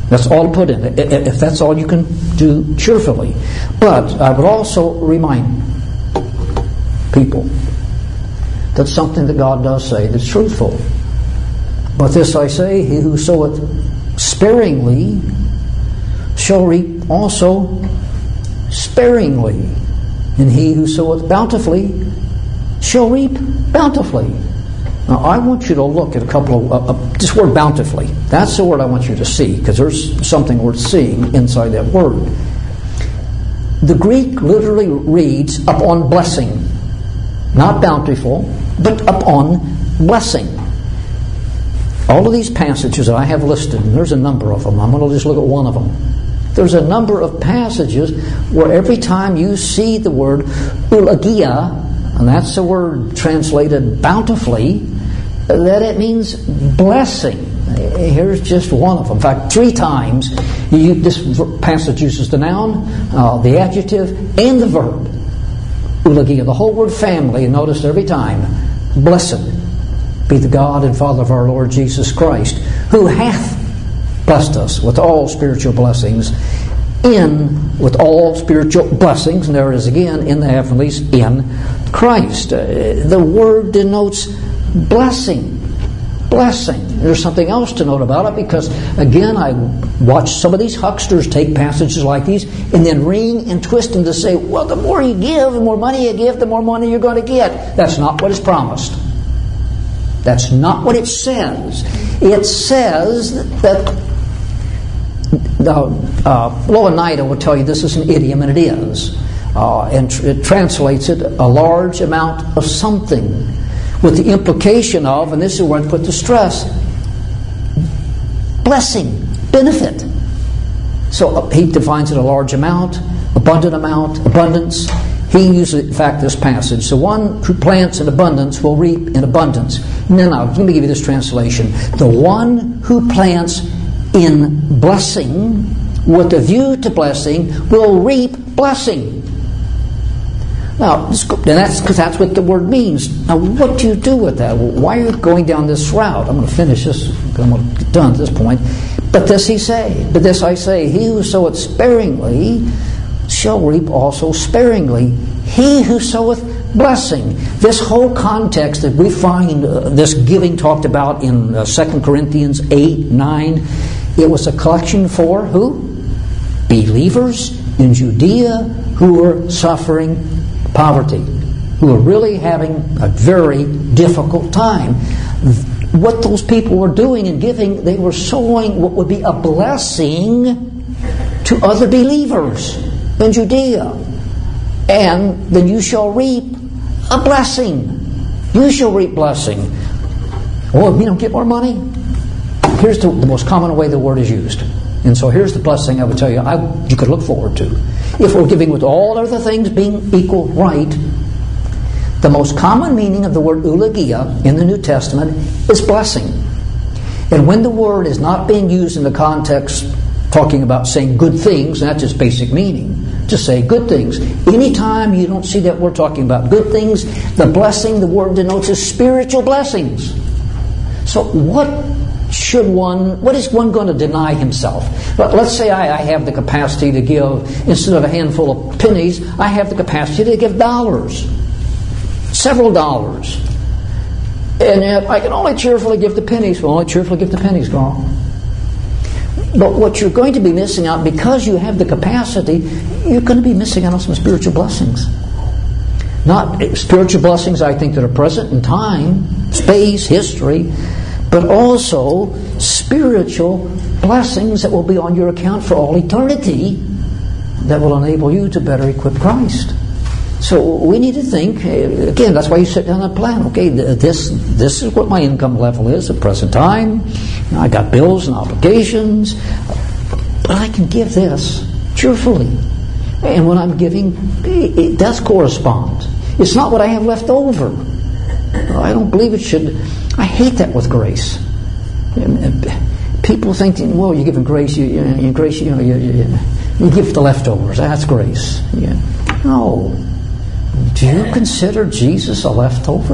That's all to put in it, if that's all you can do cheerfully. But I would also remind people that something that God does say that's truthful. But this I say, he who soweth sparingly shall reap also sparingly. And he who soweth bountifully shall reap bountifully. Now, I want you to look at a couple of, this word bountifully. That's the word I want you to see, because there's something worth seeing inside that word. The Greek literally reads upon blessing. Not bountiful, but upon blessing. All of these passages that I have listed, and there's a number of them. I'm going to just look at one of them. There's a number of passages where every time you see the word eulogia, and that's the word translated bountifully, that it means blessing. Here's just one of them. In fact, 3 times this passage uses the noun, the adjective, and the verb. Eulogia, the whole word family, and notice every time, blessed be the God and Father of our Lord Jesus Christ, who hath blessed us with all spiritual blessings with all spiritual blessings, and there it is again, in the heavenlies, in Christ. The word denotes blessing. Blessing. There's something else to note about it, because again, I watch some of these hucksters take passages like these and then wring and twist them to say, well, the more you give, the more money you give, the more money you're going to get. That's not what is promised. That's not what it says. It says that Louw-Nida will tell you this is an idiom, and it is. And it translates it a large amount of something, with the implication of, and this is where I put the stress, blessing, benefit. So he defines it a large amount, abundance. He uses, in fact, this passage. The one who plants in abundance will reap in abundance. Now, let me give you this translation. The one who plants in blessing with a view to blessing will reap blessing. Now, that's because that's what the word means. Now, what do you do with that? Why are you going down this route? I'm going to finish this. I'm going to get done at this point. But this I say, he who soweth sparingly shall reap also sparingly. He who soweth blessing. This whole context that we find this giving talked about in 2 Corinthians 8, 9, it was a collection for who? Believers in Judea who were suffering poverty, who were really having a very difficult time. What those people were doing in giving, they were sowing what would be a blessing to other believers in Judea. And then you shall reap a blessing. You shall reap blessing. Oh, if you don't get more money? Here's the most common way the word is used. And so here's the blessing I would tell you you could look forward to. If we're giving with all other things being equal right, the most common meaning of the word eulogia in the New Testament is blessing. And when the word is not being used in the context talking about saying good things, that's its basic meaning, to say good things. Anytime you don't see that word talking about good things, the blessing the word denotes is spiritual blessings. So what is one going to deny himself? Let's say I have the capacity to give, instead of a handful of pennies, I have the capacity to give dollars. Several dollars. And if I can only cheerfully give the pennies, Carl. But what you're going to be missing out, because you have the capacity, you're going to be missing out on some spiritual blessings. Not spiritual blessings, I think, that are present in time, space, history, but also spiritual blessings that will be on your account for all eternity that will enable you to better equip Christ. So we need to think, again, that's why you sit down and plan. Okay, this is what my income level is at present time. I got bills and obligations, but I can give this cheerfully. And when I'm giving, it does correspond. It's not what I have left over. I don't believe it should. I hate that with grace. People think, well, you're giving grace. You give the leftovers. That's grace. Yeah. No. Do you consider Jesus a leftover?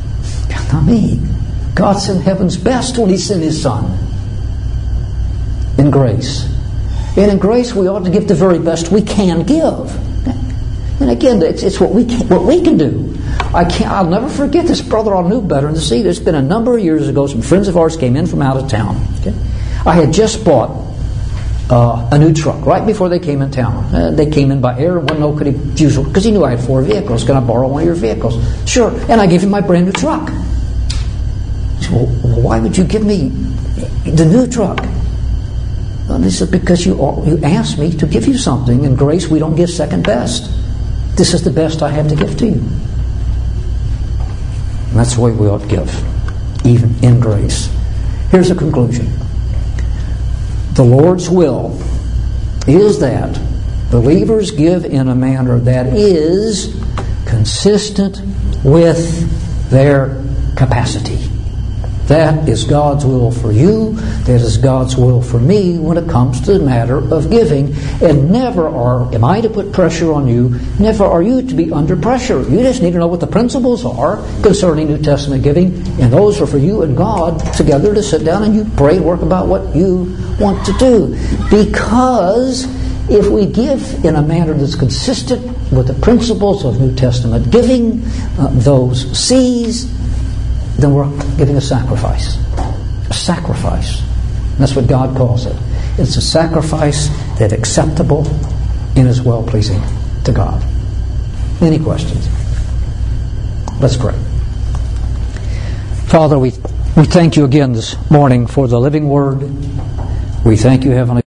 Not me. God sent heaven's best when He sent His Son. in grace. And in grace we ought to give the very best we can give. And again, it's what we can do. I'll never forget this brother I knew better. And see, it's been a number of years ago. Some friends of ours came in from out of town. Okay? I had just bought a new truck right before they came in town. They came in by air and wouldn't know could he use it because he knew I had 4 vehicles. Can I borrow one of your vehicles? Sure. And I gave him my brand new truck. He said, well, why would you give me the new truck? And he said, because you asked me to give you something. In grace, we don't give second best. This is the best I have to give to you. And that's the way we ought to give, even in grace. Here's the conclusion. The Lord's will is that believers give in a manner that is consistent with their capacity. That is God's will for you. That is God's will for me when it comes to the matter of giving. And never am I to put pressure on you. Never are you to be under pressure. You just need to know what the principles are concerning New Testament giving. And those are for you and God together to sit down and you pray and work about what you want to do. Because if we give in a manner that's consistent with the principles of New Testament giving, those C's, then we're giving a sacrifice. A sacrifice. And that's what God calls it. It's a sacrifice that's acceptable and is well-pleasing to God. Any questions? Let's pray. Father, we thank you again this morning for the living Word. We thank you, Heavenly